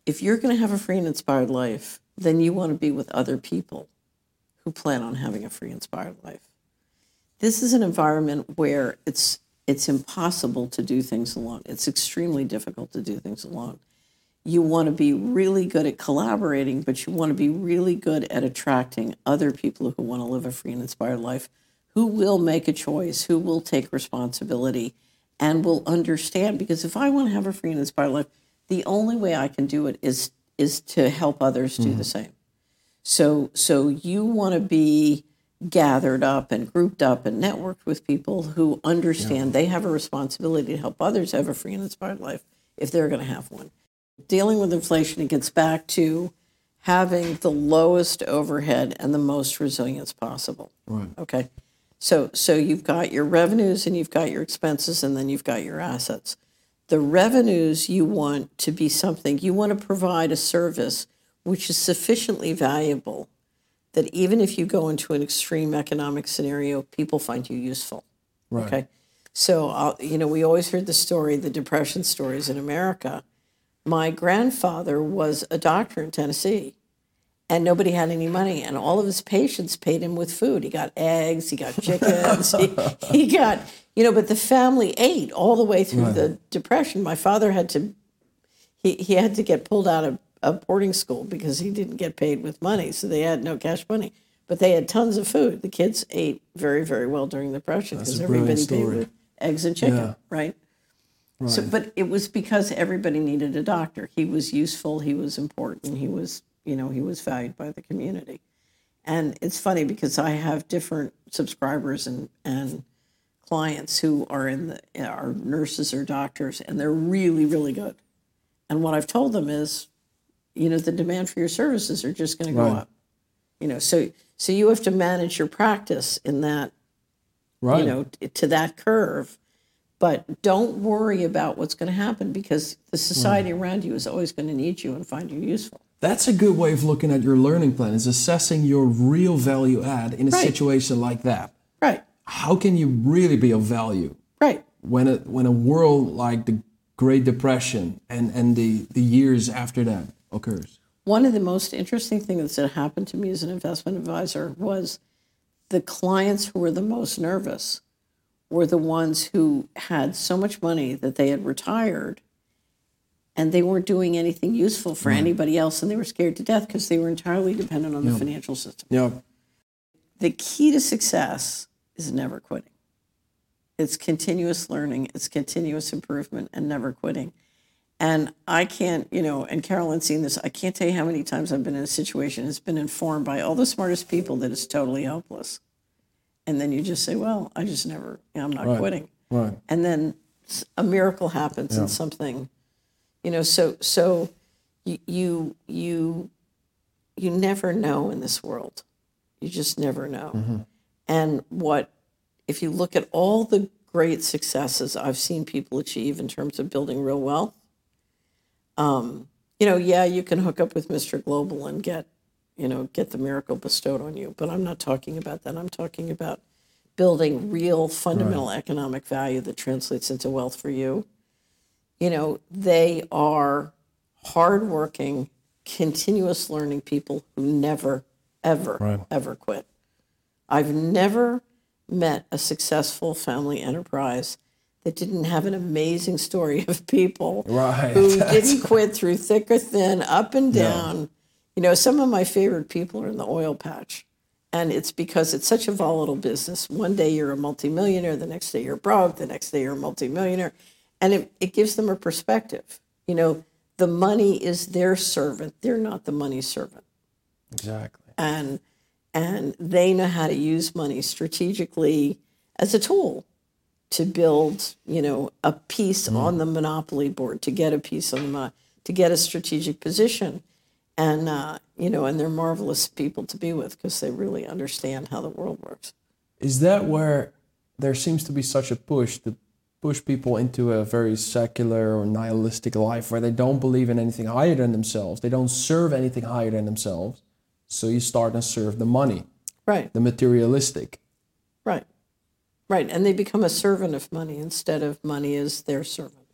if you're going to have a free and inspired life, then you want to be with other people who plan on having a free, inspired life. This is an environment where it's impossible to do things alone. It's extremely difficult to do things alone. You want to be really good at collaborating, but you want to be really good at attracting other people who want to live a free and inspired life, who will make a choice, who will take responsibility, and will understand. Because if I want to have a free and inspired life, the only way I can do it is to help others do the same. So you want to be gathered up and grouped up and networked with people who understand they have a responsibility to help others have a free and inspired life if they're going to have one. Dealing with inflation, it gets back to having the lowest overhead and the most resilience possible. Right. Okay. So you've got your revenues and you've got your expenses and then you've got your assets. The revenues, you want to be something, you want to provide a service which is sufficiently valuable that even if you go into an extreme economic scenario, people find you useful. Right. Okay. So, we always heard the Depression stories in America. My grandfather was a doctor in Tennessee, and nobody had any money, and all of his patients paid him with food. He got eggs, he got chickens, he got, but the family ate all the way through the Depression. My father had to get pulled out of boarding school because he didn't get paid with money, so they had no cash money. But they had tons of food. The kids ate very, very well during the Depression because everybody paid with eggs and chicken, right? Right. So, but it was because everybody needed a doctor. He was useful. He was important. He was valued by the community. And it's funny because I have different subscribers and clients who are are nurses or doctors, and they're really, really good. And what I've told them is, the demand for your services are just going to go up. So you have to manage your practice in that, to that curve. But don't worry about what's going to happen because the society around you is always going to need you and find you useful. That's a good way of looking at your learning plan, is assessing your real value add in a situation like that. Right. How can you really be of value? Right. When a world like the Great Depression and the years after that occurs? One of the most interesting things that happened to me as an investment advisor was the clients who were the most nervous were the ones who had so much money that they had retired and they weren't doing anything useful for anybody else, and they were scared to death because they were entirely dependent on the financial system. Yep. The key to success is never quitting. It's continuous learning, it's continuous improvement, and never quitting. And I can't, and Carolyn's seen this, I can't tell you how many times I've been in a situation that's been informed by all the smartest people that it's totally hopeless. And then you just say, well, I'm not quitting. Right. And then a miracle happens and something, so you never know in this world. You just never know. Mm-hmm. And if you look at all the great successes I've seen people achieve in terms of building real wealth, you can hook up with Mr. Global and get the miracle bestowed on you. But I'm not talking about that. I'm talking about building real fundamental economic value that translates into wealth for you. They are hardworking, continuous learning people who never, ever, ever quit. I've never met a successful family enterprise that didn't have an amazing story of people who didn't quit through thick or thin, up and down. Some of my favorite people are in the oil patch. And it's because it's such a volatile business. One day you're a multimillionaire, the next day you're broke, the next day you're a multimillionaire. And it gives them a perspective. The money is their servant. They're not the money's servant. Exactly. And they know how to use money strategically as a tool to build, a piece on the monopoly board, to get a piece on to get a strategic position. And, and they're marvelous people to be with because they really understand how the world works. Is that where there seems to be such a push to push people into a very secular or nihilistic life where they don't believe in anything higher than themselves? They don't serve anything higher than themselves. So you start to serve the money. Right. The materialistic. Right. Right. And they become a servant of money instead of money as their servant.